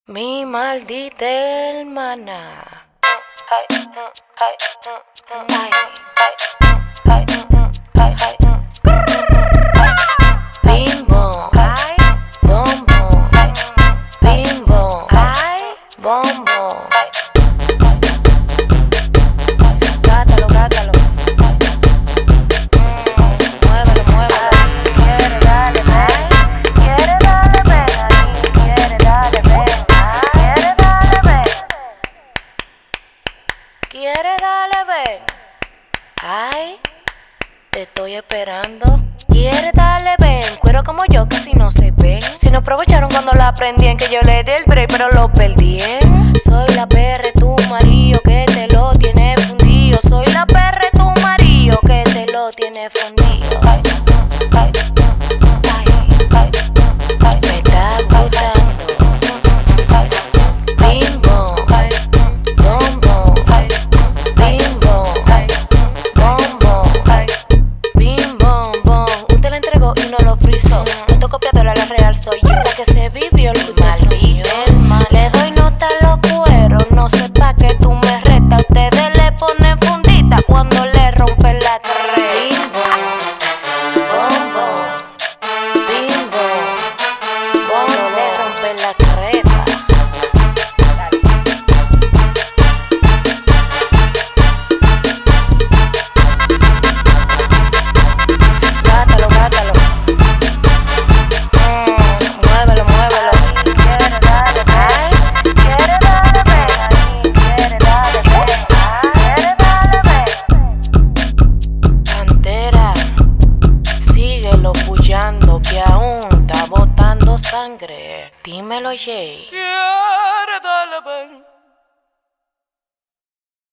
Mi maldita hermana. Ay, ay, ay, ay, ay, ay. Bim bom, ay, bom bom, bim bom, ay, bom bom. Gátalo, gátalo. Muévelo, muévelo. Quiere darle, ay, quiere darle, ven ahí, quiere darle, ven. Quiere darle, ven. Ay, te estoy esperando. Quiere darle, ven. Cuero como yo, casi no se ven. Si no aprovecharon cuando la aprendí, que yo le di el break, pero lo perdí. Soy la perra, tu marido, que te lo tiene fundido. Soy la perra, tu marido, que te lo tiene fundido. Ay, ay, ay, ay, ay. Me está gustando. Bim bom, bom bom. Bim bom, bom bom. Bim bom bom. Usted la entregó y no lo frizó. Fotocopiadora, la real soy yo. La que se vivió el maldito. Le doy nota a los cueros. No sé pa' que tú me retas. Ustedes le ponen fundita cuando le rompen la carrera. Bim bom, bom bom. Bim bom, cuando le rompen la carreta. Gátalo, gátalo. Muévelo, muévelo. Quiere darle, ay, quiere darle, ven ahí, quiere darle, ven, quiere darle, ven. Cantera, síguelo pullando que aún está botando sangre. Dímelo, Jay. Quiere darle, ven.